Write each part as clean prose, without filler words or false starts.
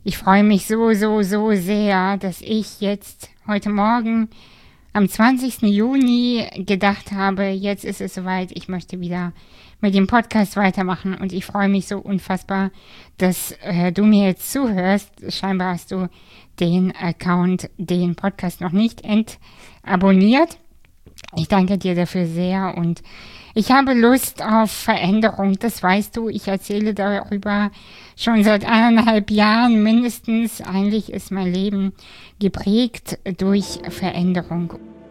Ich freue mich so sehr, dass ich jetzt heute Morgen am 20. Juni gedacht habe, jetzt ist es soweit, ich möchte wieder mit dem Podcast weitermachen und ich freue mich so unfassbar, dass du mir jetzt zuhörst. Scheinbar hast du den Podcast noch nicht abonniert. Ich danke dir dafür sehr und ich habe Lust auf Veränderung, das weißt du, ich erzähle darüber schon seit 1,5 Jahren mindestens. Eigentlich ist mein Leben geprägt durch Veränderung.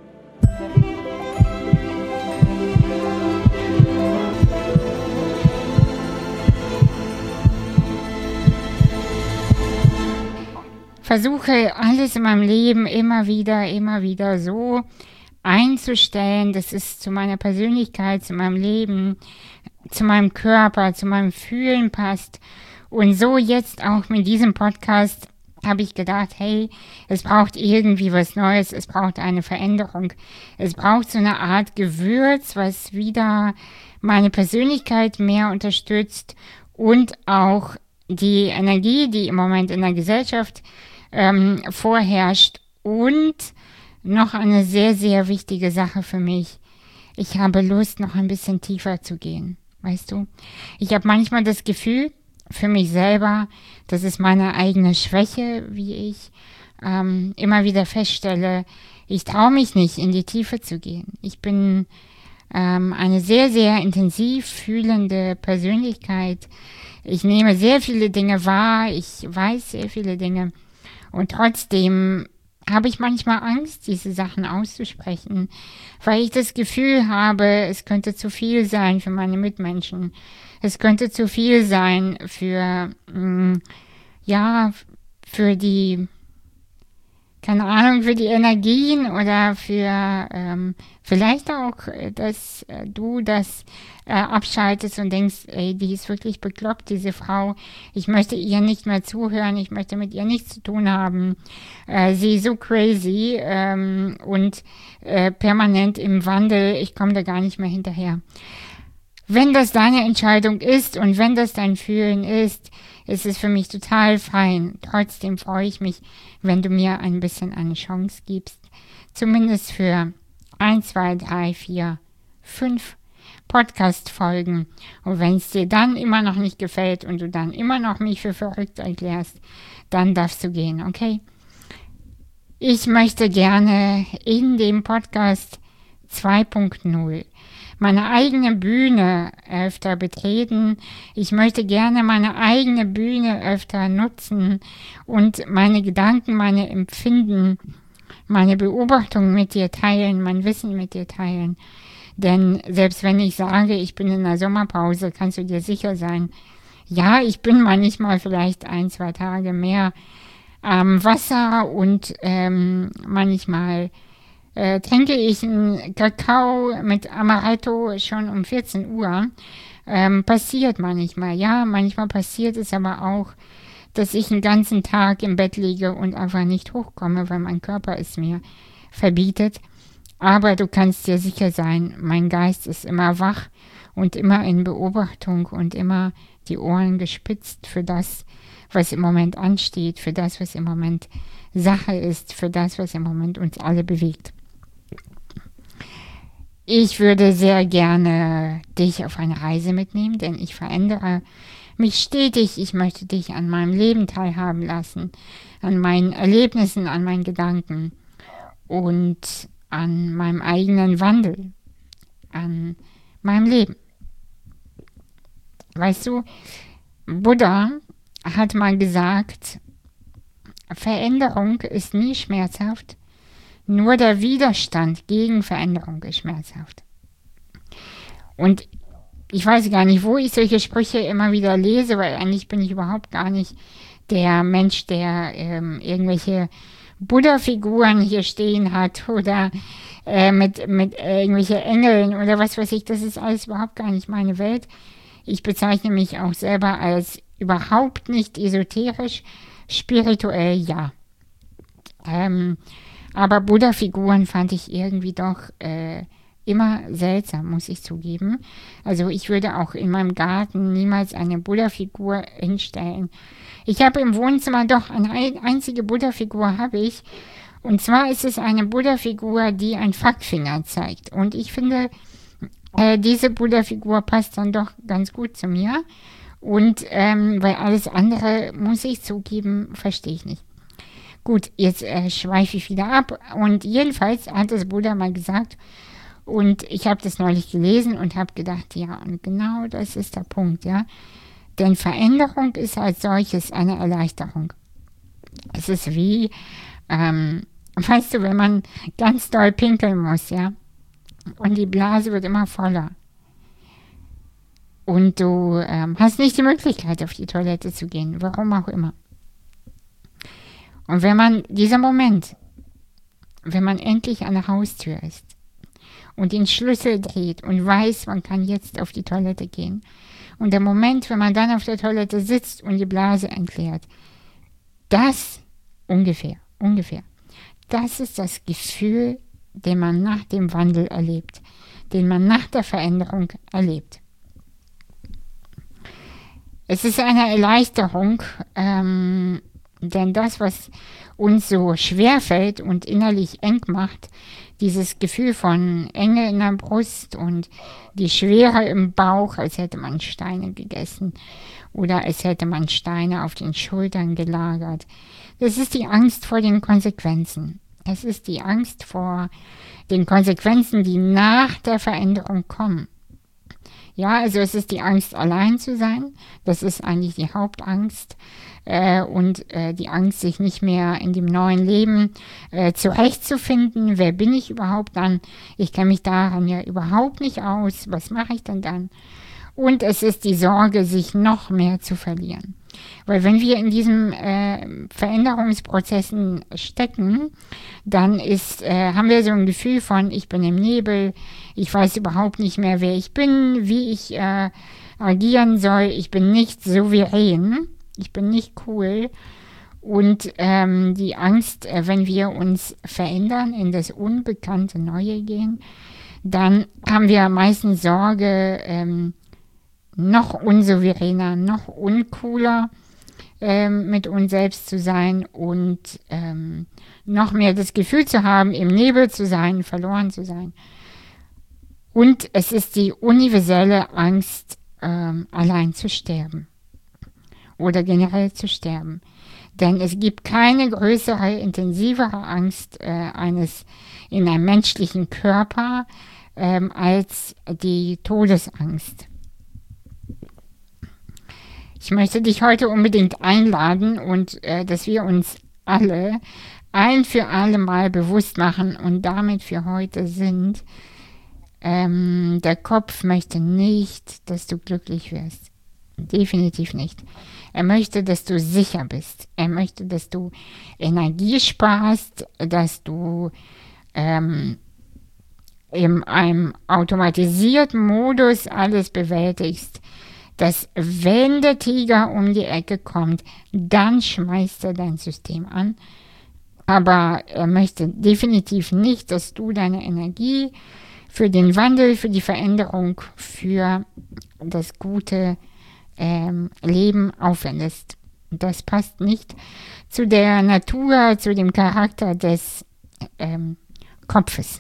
Versuche alles in meinem Leben immer wieder so einzustellen, dass es zu meiner Persönlichkeit, zu meinem Leben, zu meinem Körper, zu meinem Fühlen passt. Und so jetzt auch mit diesem Podcast habe ich gedacht, hey, es braucht irgendwie was Neues, es braucht eine Veränderung. Es braucht so eine Art Gewürz, was wieder meine Persönlichkeit mehr unterstützt und auch die Energie, die im Moment in der Gesellschaft vorherrscht. Und noch eine sehr wichtige Sache für mich. Ich habe Lust, noch ein bisschen tiefer zu gehen. Weißt du? Ich habe manchmal das Gefühl, für mich selber, das ist meine eigene Schwäche, wie ich immer wieder feststelle, ich traue mich nicht, in die Tiefe zu gehen. Ich bin eine sehr intensiv fühlende Persönlichkeit. Ich nehme sehr viele Dinge wahr, ich weiß sehr viele Dinge und trotzdem habe ich manchmal Angst, diese Sachen auszusprechen, weil ich das Gefühl habe, es könnte zu viel sein für meine Mitmenschen. Es könnte zu viel sein für die, keine Ahnung, für die Energien oder für vielleicht auch, dass du das abschaltest und denkst, ey, die ist wirklich bekloppt, diese Frau. Ich möchte ihr nicht mehr zuhören, ich möchte mit ihr nichts zu tun haben. Sie ist so crazy und permanent im Wandel, ich komme da gar nicht mehr hinterher. Wenn das deine Entscheidung ist und wenn das dein Fühlen ist es für mich total fein. Trotzdem freue ich mich, wenn du mir ein bisschen eine Chance gibst. Zumindest für 1, 2, 3, 4, 5 Podcast-Folgen. Und wenn es dir dann immer noch nicht gefällt und du dann immer noch mich für verrückt erklärst, dann darfst du gehen, okay? Ich möchte gerne in dem Podcast 2.0 meine eigene Bühne öfter betreten. Ich möchte gerne meine eigene Bühne öfter nutzen und meine Gedanken, meine Empfinden, meine Beobachtungen mit dir teilen, mein Wissen mit dir teilen. Denn selbst wenn ich sage, ich bin in der Sommerpause, kannst du dir sicher sein, ja, ich bin manchmal vielleicht 1, 2 Tage mehr am Wasser und manchmal trinke ich einen Kakao mit Amaretto schon um 14 Uhr. Passiert manchmal, ja. Manchmal passiert es aber auch, dass ich einen ganzen Tag im Bett liege und einfach nicht hochkomme, weil mein Körper es mir verbietet. Aber du kannst dir sicher sein, mein Geist ist immer wach und immer in Beobachtung und immer die Ohren gespitzt für das, was im Moment ansteht, für das, was im Moment Sache ist, für das, was im Moment uns alle bewegt. Ich würde sehr gerne dich auf eine Reise mitnehmen, denn ich verändere mich stetig. Ich möchte dich an meinem Leben teilhaben lassen, an meinen Erlebnissen, an meinen Gedanken und an meinem eigenen Wandel, an meinem Leben. Weißt du, Buddha hat mal gesagt, Veränderung ist nie schmerzhaft, nur der Widerstand gegen Veränderung ist schmerzhaft. Und ich weiß gar nicht, wo ich solche Sprüche immer wieder lese, weil eigentlich bin ich überhaupt gar nicht der Mensch, der irgendwelche Buddha-Figuren hier stehen hat oder mit irgendwelche Engeln oder was weiß ich. Das ist alles überhaupt gar nicht meine Welt. Ich bezeichne mich auch selber als überhaupt nicht esoterisch, spirituell, ja. Aber Buddha-Figuren fand ich irgendwie doch immer seltsam, muss ich zugeben. Also ich würde auch in meinem Garten niemals eine Buddha-Figur hinstellen. Ich habe im Wohnzimmer doch eine einzige Buddha-Figur habe ich. Und zwar ist es eine Buddha-Figur, die einen Fackfinger zeigt. Und ich finde, diese Buddha-Figur passt dann doch ganz gut zu mir. Und weil alles andere, muss ich zugeben, verstehe ich nicht. Gut, jetzt schweife ich wieder ab. Und jedenfalls hat das Buddha mal gesagt, und ich habe das neulich gelesen und habe gedacht, ja, und genau das ist der Punkt, ja. Denn Veränderung ist als solches eine Erleichterung. Es ist wie, weißt du, wenn man ganz doll pinkeln muss, ja, und die Blase wird immer voller. Und du hast nicht die Möglichkeit, auf die Toilette zu gehen, warum auch immer. Und dieser Moment, wenn man endlich an der Haustür ist und den Schlüssel dreht und weiß, man kann jetzt auf die Toilette gehen, und der Moment, wenn man dann auf der Toilette sitzt und die Blase entleert, das ungefähr, das ist das Gefühl, den man nach dem Wandel erlebt, den man nach der Veränderung erlebt. Es ist eine Erleichterung, denn das, was uns so schwer fällt und innerlich eng macht, dieses Gefühl von Enge in der Brust und die Schwere im Bauch, als hätte man Steine gegessen oder als hätte man Steine auf den Schultern gelagert. Das ist die Angst vor den Konsequenzen. Das ist die Angst vor den Konsequenzen, die nach der Veränderung kommen. Ja, also es ist die Angst, allein zu sein. Das ist eigentlich die Hauptangst. Und die Angst, sich nicht mehr in dem neuen Leben zurechtzufinden. Wer bin ich überhaupt dann? Ich kenne mich daran ja überhaupt nicht aus. Was mache ich denn dann? Und es ist die Sorge, sich noch mehr zu verlieren. Weil wenn wir in diesen Veränderungsprozessen stecken, dann haben wir so ein Gefühl von, ich bin im Nebel, ich weiß überhaupt nicht mehr, wer ich bin, wie ich agieren soll, ich bin nicht souverän, ich bin nicht cool. Und die Angst, wenn wir uns verändern, in das unbekannte Neue gehen, dann haben wir meistens Sorge, noch unsouveräner, noch uncooler mit uns selbst zu sein und noch mehr das Gefühl zu haben, im Nebel zu sein, verloren zu sein. Und es ist die universelle Angst, allein zu sterben oder generell zu sterben. Denn es gibt keine größere, intensivere Angst in einem menschlichen Körper als die Todesangst. Ich möchte dich heute unbedingt einladen und dass wir uns alle ein für alle Mal bewusst machen und damit für heute sind, der Kopf möchte nicht, dass du glücklich wirst. Definitiv nicht. Er möchte, dass du sicher bist. Er möchte, dass du Energie sparst, dass du in einem automatisierten Modus alles bewältigst, dass wenn der Tiger um die Ecke kommt, dann schmeißt er dein System an. Aber er möchte definitiv nicht, dass du deine Energie für den Wandel, für die Veränderung, für das gute Leben aufwendest. Das passt nicht zu der Natur, zu dem Charakter des Kopfes.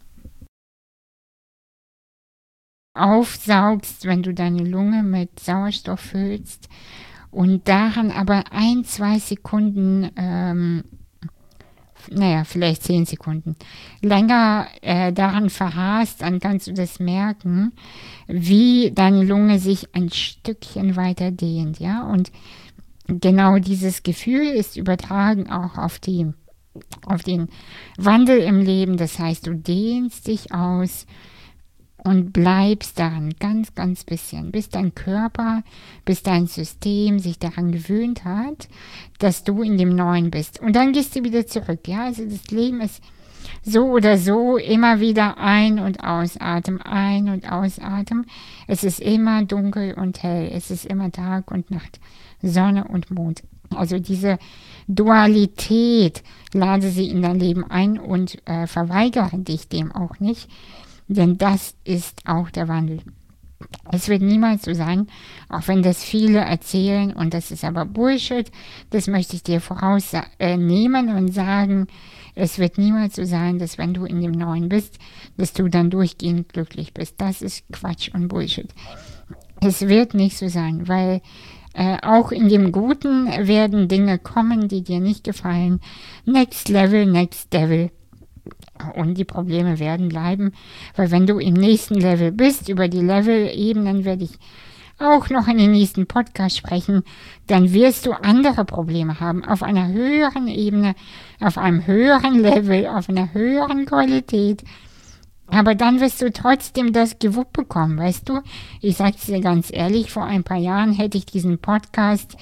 Aufsaugst, wenn du deine Lunge mit Sauerstoff füllst und daran aber 1-2 Sekunden, vielleicht 10 Sekunden, länger daran verharrst, dann kannst du das merken, wie deine Lunge sich ein Stückchen weiter dehnt, ja, und genau dieses Gefühl ist übertragen auch auf den Wandel im Leben, das heißt, du dehnst dich aus und bleibst daran ganz, ganz bisschen, bis dein Körper, bis dein System sich daran gewöhnt hat, dass du in dem Neuen bist. Und dann gehst du wieder zurück. Ja, also das Leben ist so oder so immer wieder Ein- und Ausatmen, Ein- und Ausatmen. Es ist immer dunkel und hell. Es ist immer Tag und Nacht, Sonne und Mond. Also diese Dualität, lade sie in dein Leben ein und verweigere dich dem auch nicht. Denn das ist auch der Wandel. Es wird niemals so sein, auch wenn das viele erzählen, und das ist aber Bullshit, das möchte ich dir vorausnehmen und sagen, es wird niemals so sein, dass wenn du in dem Neuen bist, dass du dann durchgehend glücklich bist. Das ist Quatsch und Bullshit. Es wird nicht so sein, weil auch in dem Guten werden Dinge kommen, die dir nicht gefallen. Next Level, Next Devil. Und die Probleme werden bleiben, weil wenn du im nächsten Level bist, über die Level-Ebenen werde ich auch noch in den nächsten Podcast sprechen, dann wirst du andere Probleme haben, auf einer höheren Ebene, auf einem höheren Level, auf einer höheren Qualität. Aber dann wirst du trotzdem das gewuppt bekommen, weißt du? Ich sag's dir ganz ehrlich, vor ein paar Jahren hätte ich diesen Podcast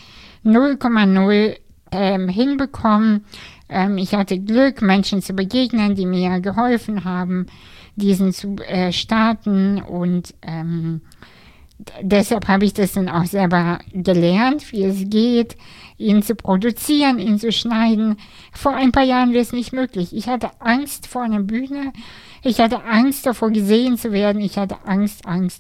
0,0 hinbekommen. Ich hatte Glück, Menschen zu begegnen, die mir geholfen haben, diesen zu starten, und deshalb habe ich das dann auch selber gelernt, wie es geht, ihn zu produzieren, ihn zu schneiden. Vor ein paar Jahren wäre es nicht möglich. Ich hatte Angst vor einer Bühne, ich hatte Angst davor, gesehen zu werden, ich hatte Angst.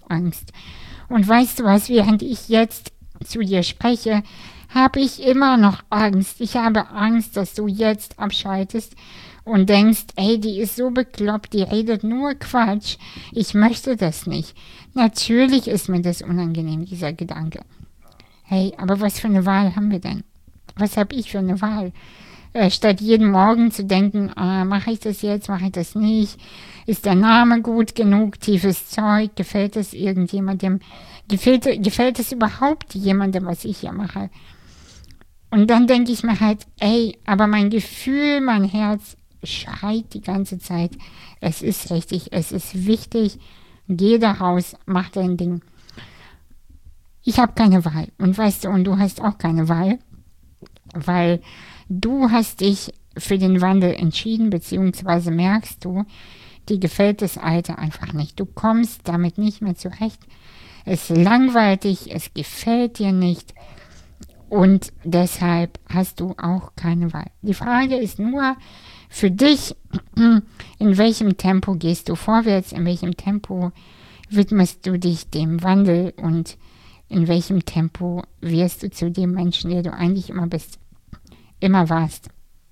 Und weißt du was, während ich jetzt zu dir spreche, habe ich immer noch Angst. Ich habe Angst, dass du jetzt abschaltest und denkst, ey, die ist so bekloppt, die redet nur Quatsch. Ich möchte das nicht. Natürlich ist mir das unangenehm, dieser Gedanke. Hey, aber was für eine Wahl haben wir denn? Was habe ich für eine Wahl? Statt jeden Morgen zu denken, mache ich das jetzt, mache ich das nicht? Ist der Name gut genug? Tiefes Zeug? Gefällt es irgendjemandem? Gefällt es überhaupt jemandem, was ich hier mache? Und dann denke ich mir halt, ey, aber mein Gefühl, mein Herz schreit die ganze Zeit. Es ist richtig, es ist wichtig. Geh da raus, mach dein Ding. Ich habe keine Wahl. Und weißt du, und du hast auch keine Wahl, weil du hast dich für den Wandel entschieden, beziehungsweise merkst du, dir gefällt das Alte einfach nicht. Du kommst damit nicht mehr zurecht. Es langweilt dich, es gefällt dir nicht. Und deshalb hast du auch keine Wahl. Die Frage ist nur für dich, in welchem Tempo gehst du vorwärts, in welchem Tempo widmest du dich dem Wandel und in welchem Tempo wirst du zu dem Menschen, der du eigentlich immer bist, immer warst.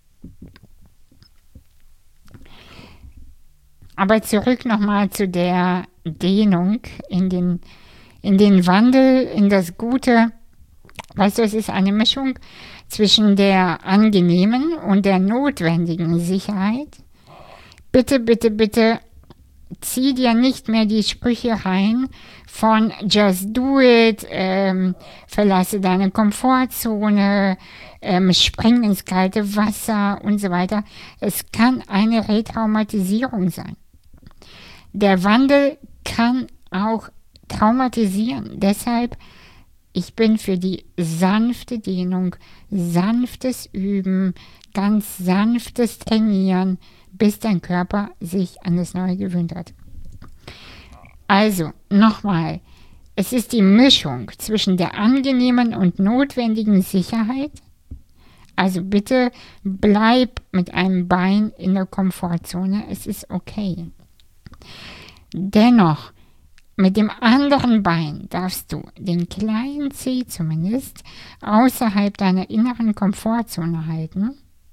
Aber zurück nochmal zu der Dehnung in den Wandel, in das Gute. Weißt du, es ist eine Mischung zwischen der angenehmen und der notwendigen Sicherheit. Bitte, bitte, bitte zieh dir nicht mehr die Sprüche rein von just do it, verlasse deine Komfortzone, spring ins kalte Wasser und so weiter. Es kann eine Retraumatisierung sein. Der Wandel kann auch traumatisieren. Deshalb, ich bin für die sanfte Dehnung, sanftes Üben, ganz sanftes Trainieren, bis dein Körper sich an das Neue gewöhnt hat. Also, nochmal, es ist die Mischung zwischen der angenehmen und notwendigen Sicherheit. Also bitte bleib mit einem Bein in der Komfortzone, es ist okay. Dennoch, mit dem anderen Bein darfst du den kleinen Zeh zumindest außerhalb deiner inneren Komfortzone halten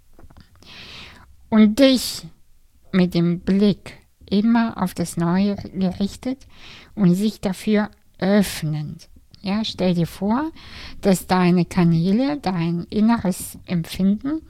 und dich mit dem Blick immer auf das Neue gerichtet und sich dafür öffnend. Ja, stell dir vor, dass deine Kanäle, dein inneres Empfinden,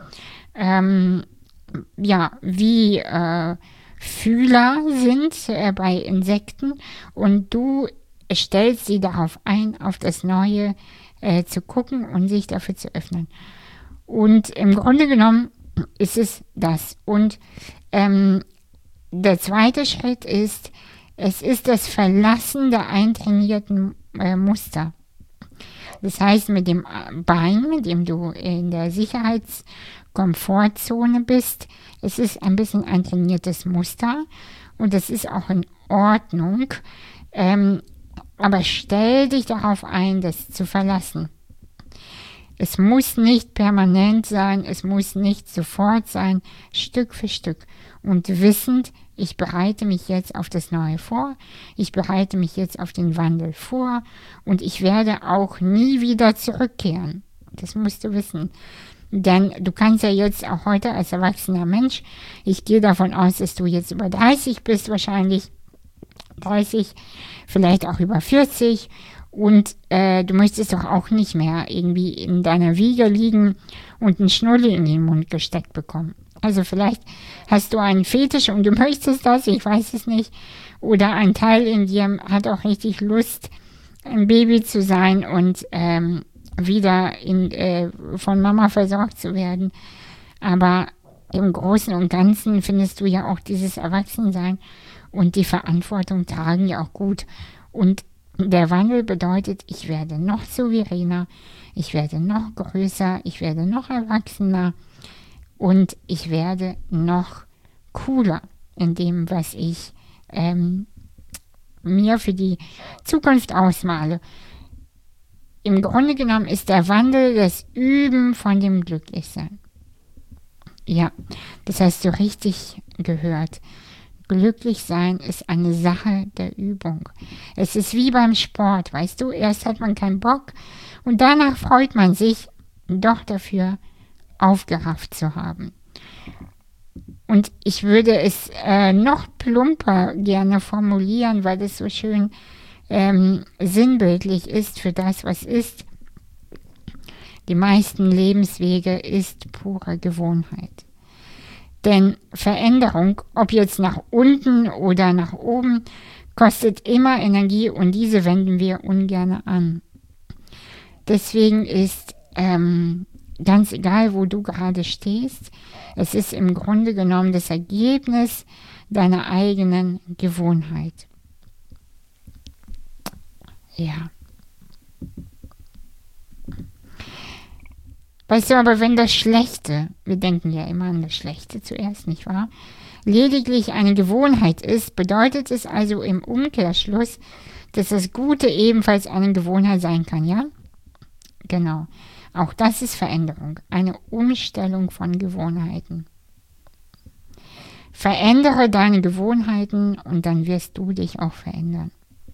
wie Fühler sind bei Insekten, und du stellst sie darauf ein, auf das Neue zu gucken und sich dafür zu öffnen. Und im Grunde genommen ist es das. Und der zweite Schritt ist, es ist das Verlassen der eintrainierten Muster. Das heißt, mit dem Bein, mit dem du in der Sicherheitskomfortzone bist, es ist ein bisschen ein trainiertes Muster und das ist auch in Ordnung. Aber stell dich darauf ein, das zu verlassen. Es muss nicht permanent sein, es muss nicht sofort sein, Stück für Stück. Und wissend, ich bereite mich jetzt auf das Neue vor, ich bereite mich jetzt auf den Wandel vor und ich werde auch nie wieder zurückkehren. Das musst du wissen. Denn du kannst ja jetzt auch heute als erwachsener Mensch, ich gehe davon aus, dass du jetzt über 30 bist, wahrscheinlich 30, vielleicht auch über 40 und du möchtest doch auch nicht mehr irgendwie in deiner Wiege liegen und einen Schnulli in den Mund gesteckt bekommen. Also vielleicht hast du einen Fetisch und du möchtest das, ich weiß es nicht. Oder ein Teil in dir hat auch richtig Lust, ein Baby zu sein und wieder von Mama versorgt zu werden. Aber im Großen und Ganzen findest du ja auch dieses Erwachsensein und die Verantwortung tragen ja auch gut. Und der Wandel bedeutet, ich werde noch souveräner, ich werde noch größer, ich werde noch erwachsener und ich werde noch cooler in dem, was ich mir für die Zukunft ausmale. Im Grunde genommen ist der Wandel das Üben von dem Glücklichsein. Ja, das hast du richtig gehört. Glücklich sein ist eine Sache der Übung. Es ist wie beim Sport, weißt du, erst hat man keinen Bock und danach freut man sich doch dafür, aufgerafft zu haben. Und ich würde es noch plumper gerne formulieren, weil es so schön sinnbildlich ist für das, was ist. Die meisten Lebenswege ist pure Gewohnheit. Denn Veränderung, ob jetzt nach unten oder nach oben, kostet immer Energie und diese wenden wir ungern an. Deswegen ist ganz egal, wo du gerade stehst, es ist im Grunde genommen das Ergebnis deiner eigenen Gewohnheit. Ja. Weißt du, aber wenn das Schlechte, wir denken ja immer an das Schlechte zuerst, nicht wahr? Lediglich eine Gewohnheit ist, bedeutet es also im Umkehrschluss, dass das Gute ebenfalls eine Gewohnheit sein kann, ja? Genau. Auch das ist Veränderung, eine Umstellung von Gewohnheiten. Verändere deine Gewohnheiten und dann wirst du dich auch verändern.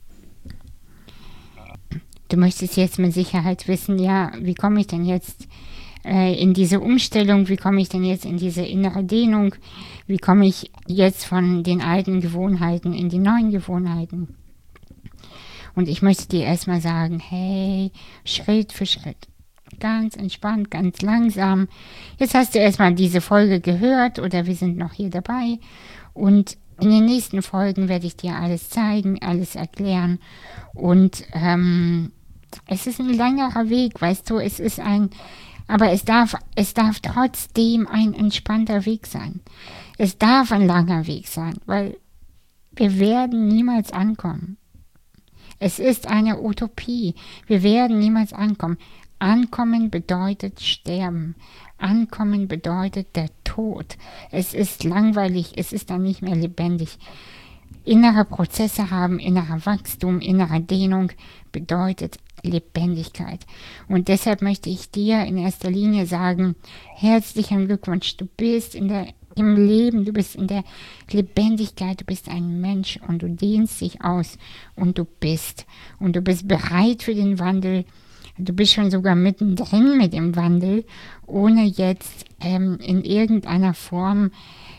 Du möchtest jetzt mit Sicherheit wissen, ja, wie komme ich denn jetzt in diese Umstellung, wie komme ich denn jetzt in diese innere Dehnung, wie komme ich jetzt von den alten Gewohnheiten in die neuen Gewohnheiten. Und ich möchte dir erstmal sagen, hey, Schritt für Schritt, ganz entspannt, ganz langsam. Jetzt hast du erstmal diese Folge gehört oder wir sind noch hier dabei und in den nächsten Folgen werde ich dir alles zeigen, alles erklären und es ist ein längerer Weg, weißt du, aber es darf trotzdem ein entspannter Weg sein. Es darf ein langer Weg sein, weil wir werden niemals ankommen. Es ist eine Utopie. Wir werden niemals ankommen. Ankommen bedeutet sterben. Ankommen bedeutet der Tod. Es ist langweilig, es ist dann nicht mehr lebendig. Innere Prozesse haben, innerer Wachstum, innere Dehnung bedeutet Lebendigkeit. Und deshalb möchte ich dir in erster Linie sagen, herzlichen Glückwunsch, du bist im Leben, du bist in der Lebendigkeit, du bist ein Mensch und du dehnst dich aus und du bist bereit für den Wandel. Du bist schon sogar mittendrin mit dem Wandel, ohne jetzt in irgendeiner Form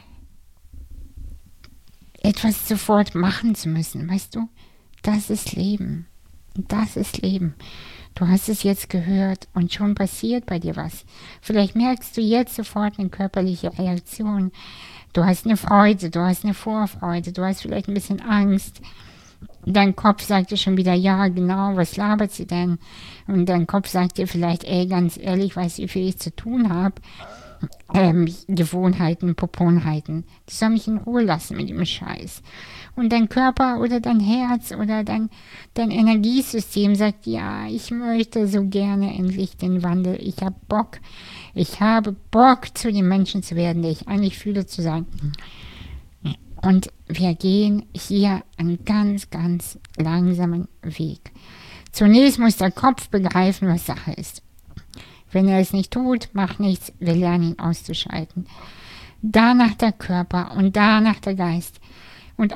etwas sofort machen zu müssen, weißt du? Das ist Leben. Das ist Leben. Du hast es jetzt gehört und schon passiert bei dir was. Vielleicht merkst du jetzt sofort eine körperliche Reaktion. Du hast eine Freude, du hast eine Vorfreude, du hast vielleicht ein bisschen Angst. Dein Kopf sagt dir schon wieder, ja genau, was labert sie denn? Und dein Kopf sagt dir vielleicht, ey, ganz ehrlich, weißt du, wie viel ich zu tun habe? Gewohnheiten, Poponheiten. Die soll mich in Ruhe lassen mit dem Scheiß. Und dein Körper oder dein Herz oder dein Energiesystem sagt, ja, ich möchte so gerne endlich den Wandel. Ich habe Bock, zu dem Menschen zu werden, der ich eigentlich fühle zu sein. Und wir gehen hier einen ganz, ganz langsamen Weg. Zunächst muss der Kopf begreifen, was Sache ist. Wenn er es nicht tut, macht nichts, wir lernen ihn auszuschalten. danach der Körper und danach der Geist. Und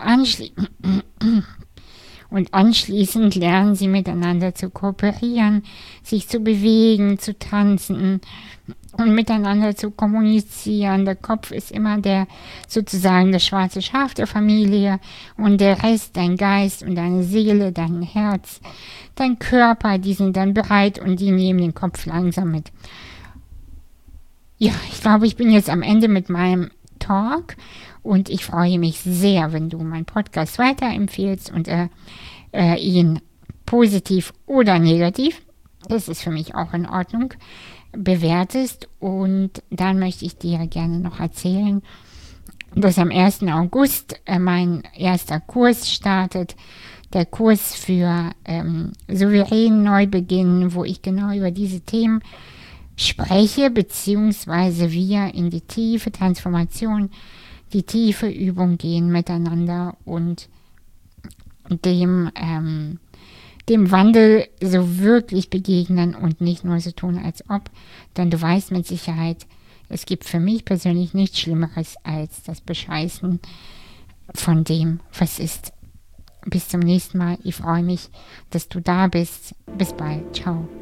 anschließend lernen sie miteinander zu kooperieren, sich zu bewegen, zu tanzen und miteinander zu kommunizieren. Der Kopf ist immer sozusagen das schwarze Schaf der Familie und der Rest, dein Geist und deine Seele, dein Herz, dein Körper, die sind dann bereit und die nehmen den Kopf langsam mit. Ja, ich glaube, ich bin jetzt am Ende mit meinem Talk und ich freue mich sehr, wenn du meinen Podcast weiterempfehlst und ihn positiv oder negativ, das ist für mich auch in Ordnung, bewertest. Und dann möchte ich dir gerne noch erzählen, dass am 1. August mein erster Kurs startet, der Kurs für souveränen Neubeginn, wo ich genau über diese Themen spreche, beziehungsweise wir in die tiefe Transformation, die tiefe Übung gehen miteinander und dem Wandel so wirklich begegnen und nicht nur so tun, als ob. Denn du weißt mit Sicherheit, es gibt für mich persönlich nichts Schlimmeres als das Bescheißen von dem, was ist. Bis zum nächsten Mal. Ich freue mich, dass du da bist. Bis bald. Ciao.